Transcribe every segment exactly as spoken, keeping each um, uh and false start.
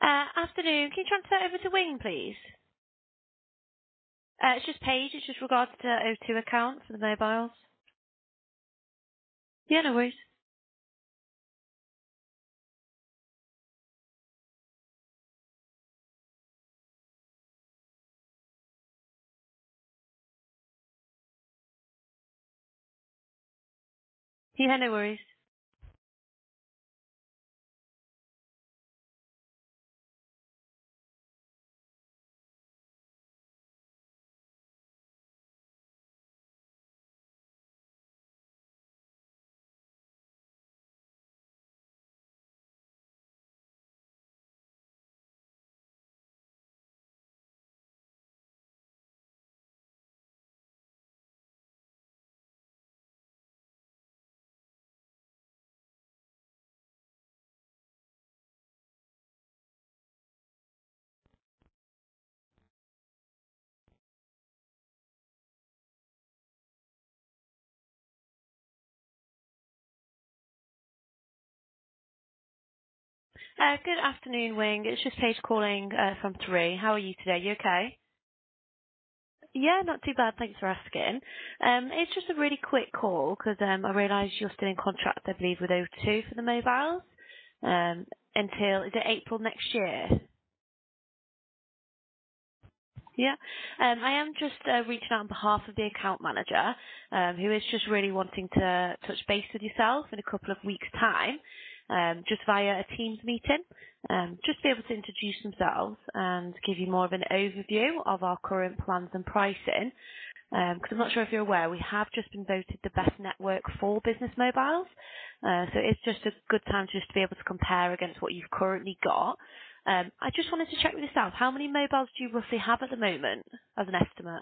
Uh, afternoon. Can you transfer over to Wing, please? Uh, it's just Paige. It's just regards to O two account for the mobiles. Yeah, no worries. Yeah, no worries. Uh, good afternoon, Wing. It's just Paige calling uh, from Three. How are you today? You okay? Yeah, not too bad. Thanks for asking. Um, it's just a really quick call because um, I realise you're still in contract, I believe, with O two for the mobiles um, until, is it April next year? Yeah. Um, I am just uh, reaching out on behalf of the account manager, um, who is just really wanting to touch base with yourself in a couple of weeks' time, um, just via a Teams meeting, um, just to be able to introduce themselves and give you more of an overview of our current plans and pricing. Because I'm not sure if you're aware, we have just been voted the best network for business mobiles. Uh, so it's just a good time just to be able to compare against what you've currently got. Um, I just wanted to check with yourself, how many mobiles do you roughly have at the moment as an estimate?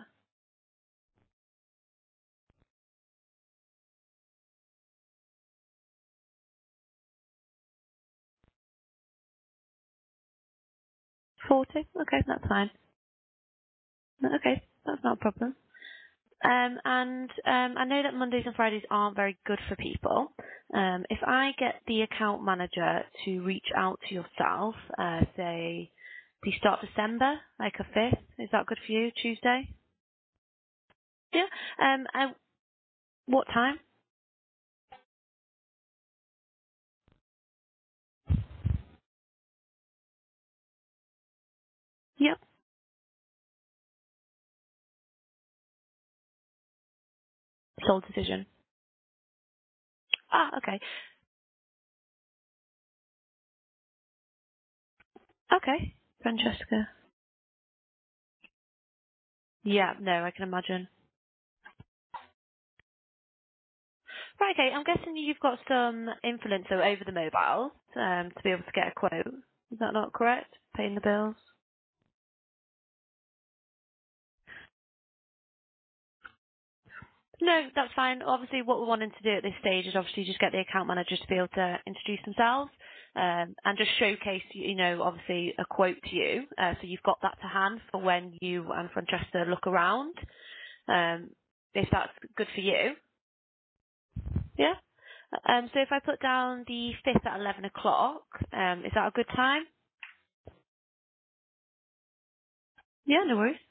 forty? Okay, that's fine. Okay, that's not a problem. Um, and um, I know that Mondays and Fridays aren't very good for people. Um, if I get the account manager to reach out to yourself, uh, say the start of December, like a fifth, is that good for you? Tuesday? Yeah. Um, and what time? Yep. Sole decision. Ah, okay. Okay. Francesca. Yeah. No, I can imagine. Right. Okay. I'm guessing you've got some influence o- over the mobile um, to be able to get a quote. Is that not correct? Paying the bills. No, that's fine. Obviously, what we're wanting to do at this stage is obviously just get the account managers to be able to introduce themselves um, and just showcase, you know, obviously a quote to you. Uh, so you've got that to hand for when you and Francesca look around, um, if that's good for you. Yeah? Um, so if I put down the fifth at eleven o'clock, um, is that a good time? Yeah, no worries.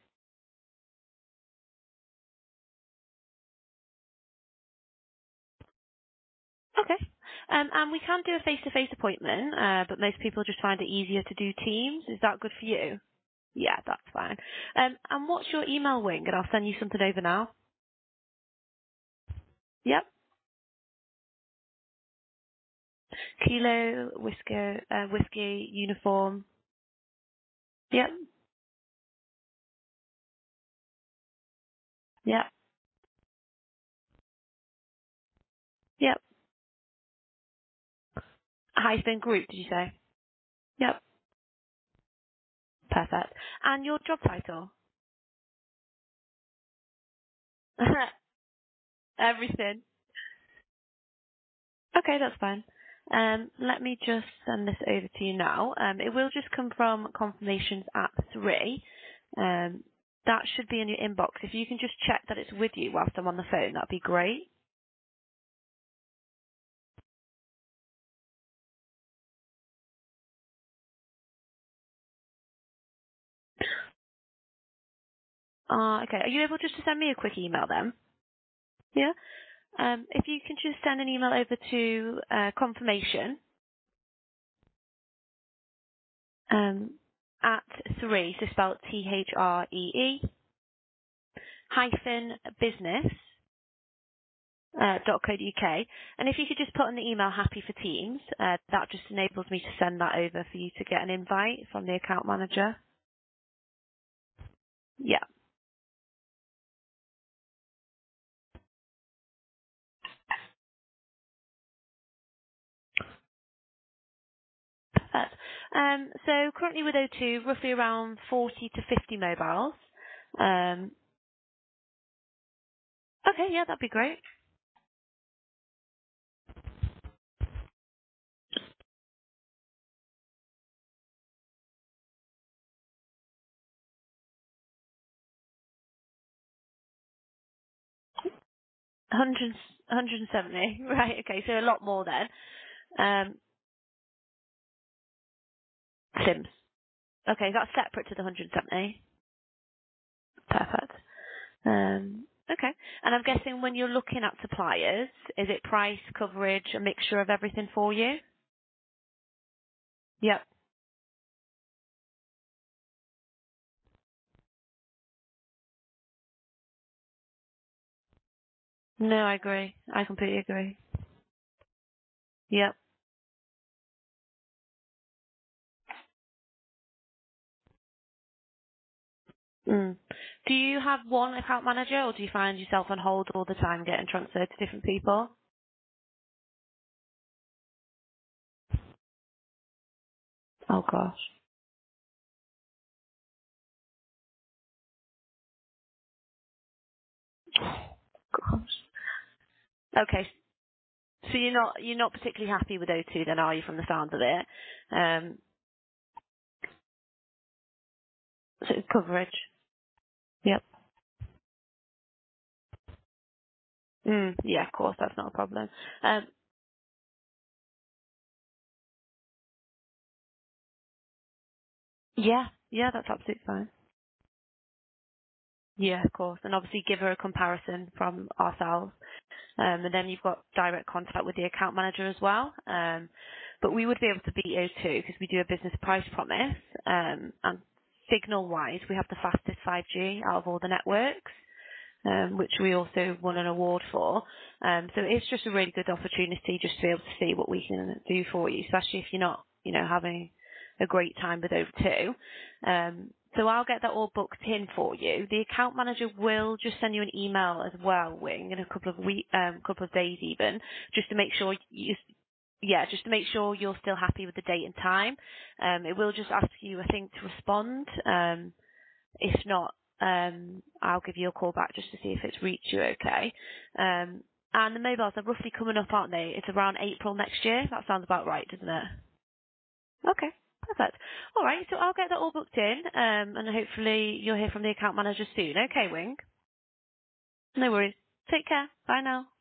Okay. Um, and we can do a face-to-face appointment, uh, but most people just find it easier to do Teams. Is that good for you? Yeah, that's fine. Um, and what's your email, Wing? And I'll send you something over now. Yep. Kilo whiskey, uh, whiskey uniform. Yep. Yep. Yep. Hyphen group, did you say? Yep. Perfect. And your job title? Everything. Okay, that's fine. Um, let me just send this over to you now. Um, it will just come from confirmations at three. Um, that should be in your inbox. If you can just check that it's with you whilst I'm on the phone, that'd be great. Uh, okay. Are you able just to send me a quick email then? Yeah. Um, if you can just send an email over to uh, confirmation um, at three, so spelled T H R E E, hyphen business, uh, dot co dot uk. And if you could just put in the email happy for Teams, uh, that just enables me to send that over for you to get an invite from the account manager. Yeah. Perfect. Um, so currently with O two, roughly around forty to fifty mobiles. Um, okay, yeah, that'd be great. one hundred, one hundred seventy. Right, okay, so a lot more then. Um, Sims. Okay, that's separate to the one hundred seventy. Perfect. Um, okay. And I'm guessing when you're looking at suppliers, is it price, coverage, a mixture of everything for you? Yep. No, I agree. I completely agree. Yep. Mm. Do you have one account manager, or do you find yourself on hold all the time getting transferred to different people? Oh gosh. Gosh. Okay. So you're not you're not particularly happy with O two then, are you, from the sound of it? Um, so coverage. Yep. Mm, yeah, of course, that's not a problem. Um, yeah, yeah, that's absolutely fine. Yeah, of course, and obviously give her a comparison from ourselves. Um, and then you've got direct contact with the account manager as well. Um, but we would be able to beat O two because we do a business price promise. Um, and signal-wise, we have the fastest five G out of all the networks, um, which we also won an award for. Um, so it's just a really good opportunity just to be able to see what we can do for you, especially if you're not, you know, having a great time with O two. Um, so I'll get that all booked in for you. The account manager will just send you an email as well, Wing, in a couple of week, um, couple of days even, just to make sure you, yeah, just to make sure you're still happy with the date and time. Um, it will just ask you, I think, to respond. Um, if not, um, I'll give you a call back just to see if it's reached you okay. Um, and the mobiles are roughly coming up, aren't they? It's around April next year. That sounds about right, doesn't it? Okay, perfect. All right, so I'll get that all booked in, um, and hopefully you'll hear from the account manager soon. Okay, Wing? No worries. Take care. Bye now.